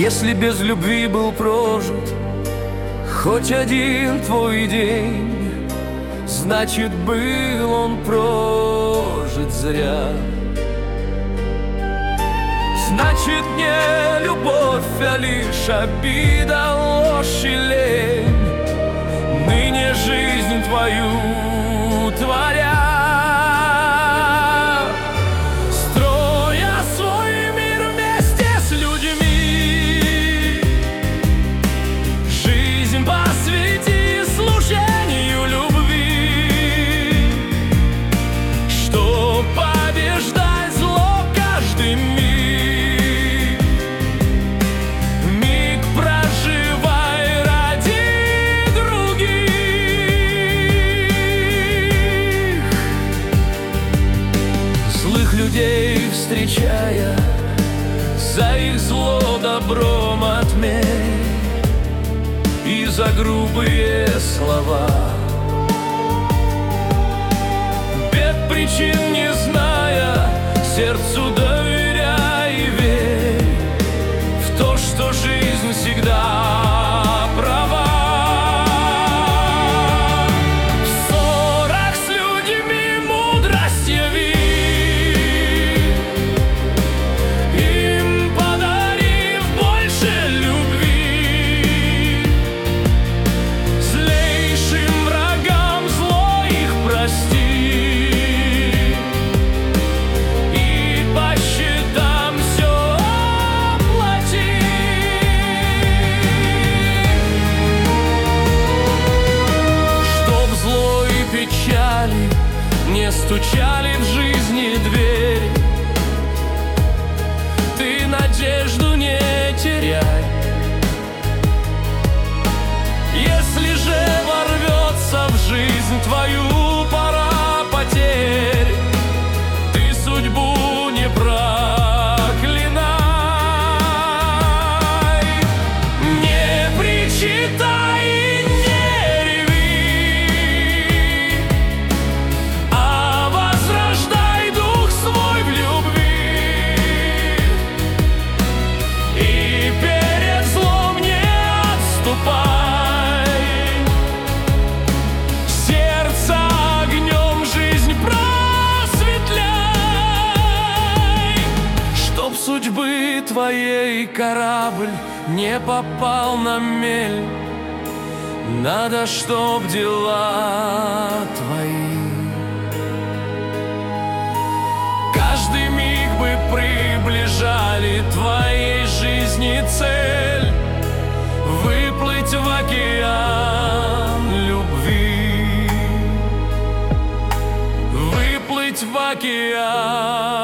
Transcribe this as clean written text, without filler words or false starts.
Если без любви был прожит хоть один твой день, значит, был он прожит зря. Значит, не любовь, а лишь обида, ложь и лень ныне жизнь твою творя. Строя свой мир вместе с людьми, жизнь посвяти служению любви, чтоб побеждать зло каждый миг. Людей встречая, за их зло добром отмерь, и за грубые слова. Бед причин не зная, сердцу доверяй и верь в то, что жизнь всегда права. Не стучали в жизни двери, ты надежду не теряй. Если же ворвется в жизнь твою пора потерь, ты судьбу не проклинай. Не причитай и не реви, а возрождай дух свой в любви, и перед злом не отступай. Сердце огнем жизнь просветляй, чтоб судьбы твоей корабль не попал на мель. Надо, чтоб дела твои каждый миг бы приближали твоей жизни цель, выплыть в океан любви, выплыть в океан